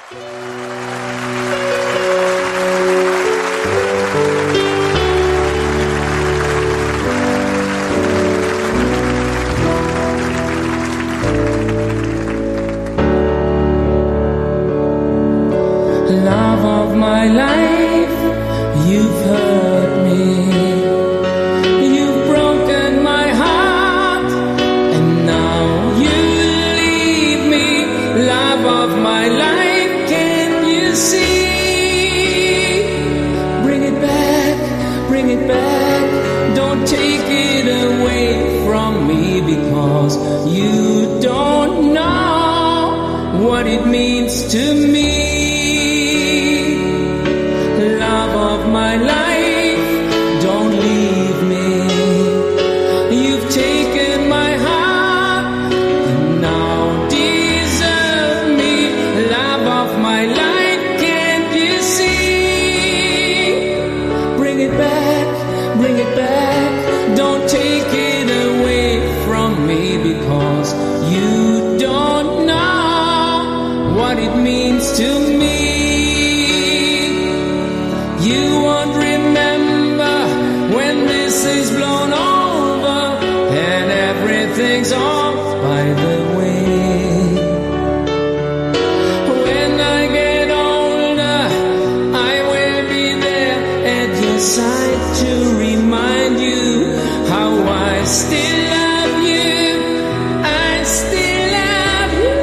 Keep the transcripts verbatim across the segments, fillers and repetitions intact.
Love of my life, you've hurt me. You've broken my heart, and now you leave me. Love of my life, can you see? Bring it back, bring it back. Don't take it away from me, because you don't know what it means to me. Love of my life, don't leave me. You've taken my heart and now desert me. Love of my life, can't you see? Bring it back, bring it back. Don't take it away from me, because you don't know what it means to me. You won't remember when this is blown over and everything's off by the way. When I get older, I will be there at your side to remind you how I still love you. I still love you.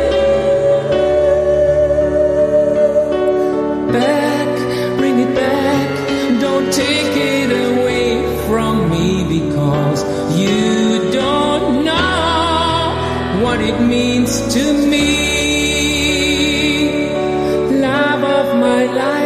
Back, bring it back. Don't take it away from me, because you don't know what it means to me. Love of my life.